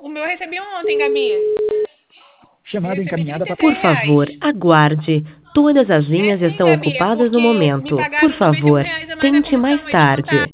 O meu eu recebi ontem, Gabi. Chamada Recebi encaminhada para... 37 Por favor, reais. aguarde. Todas as É linhas sim, estão Gabi, é ocupadas no porque me momento. Por pagaram 91 favor, reais a mais na tente mais comissão, eles não tá. tarde.